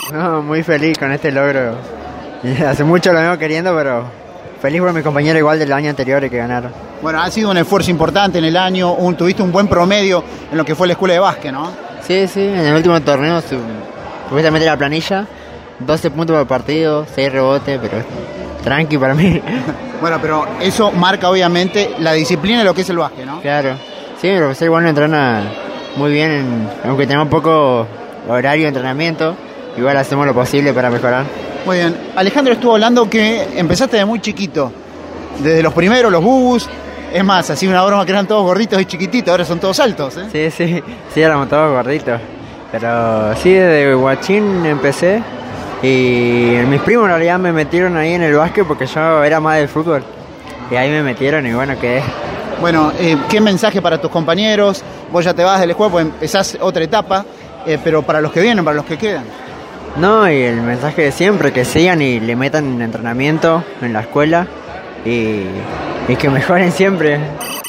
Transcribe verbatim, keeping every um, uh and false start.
No, muy feliz con este logro. Y hace mucho lo vengo queriendo, pero feliz por mis compañeros igual del año anterior que ganaron. Bueno, ha sido un esfuerzo importante en el año, un, tuviste un buen promedio en lo que fue la escuela de básquet, ¿no? Sí, sí, en el último torneo su, pudiste meter la planilla, doce puntos por partido, seis rebotes, pero tranqui para mí. Bueno, pero eso marca obviamente la disciplina de lo que es el básquet, ¿no? Claro, sí, mi profesor igual nos entrena muy bien, en, aunque tenemos poco horario de entrenamiento, igual hacemos lo posible para mejorar. Muy bien, Alejandro estuvo hablando que empezaste de muy chiquito, desde los primeros, los bubus, es más, así una broma que eran todos gorditos y chiquititos, ahora son todos altos, ¿eh? Sí, sí, sí, éramos todos gorditos, pero sí, desde guachín empecé y mis primos en realidad me metieron ahí en el básquet porque yo era más del fútbol y ahí me metieron y bueno, quedé. Bueno, eh, ¿qué mensaje para tus compañeros? Vos ya te vas de la escuela, pues empezás otra etapa, eh, pero para los que vienen, para los que quedan. No, y el mensaje de siempre, que sigan y le metan entrenamiento en la escuela y, y que mejoren siempre.